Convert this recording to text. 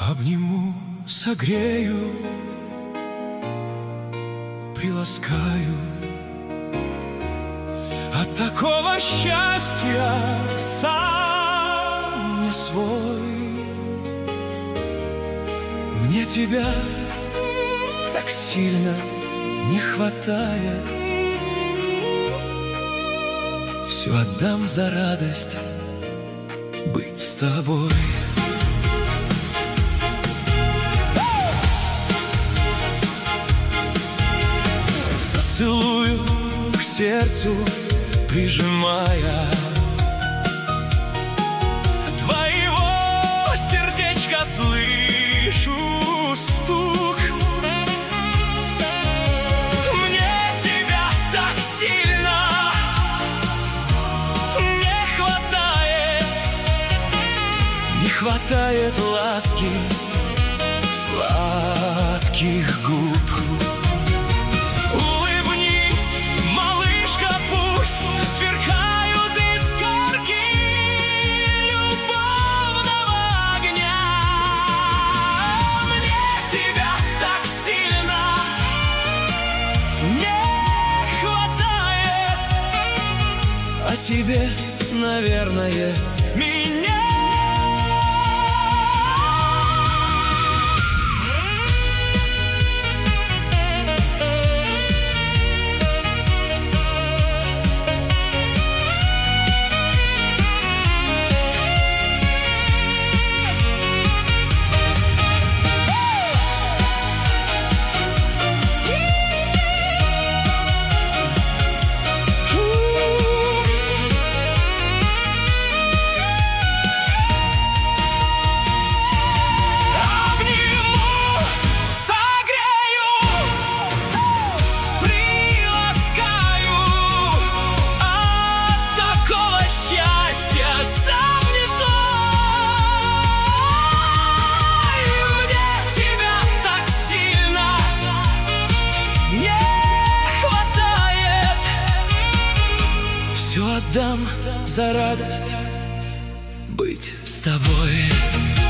Обниму, согрею, приласкаю. От такого счастья сам не свой. Мне тебя так сильно не хватает. Все отдам за радость быть с тобой. Зацелую к сердцу, прижимая. Твоего сердечка слышу стук. Мне тебя так сильно не хватает. Не хватает ласки, сладких губ. А тебе, наверное, меня. Все отдам за радость быть с тобой.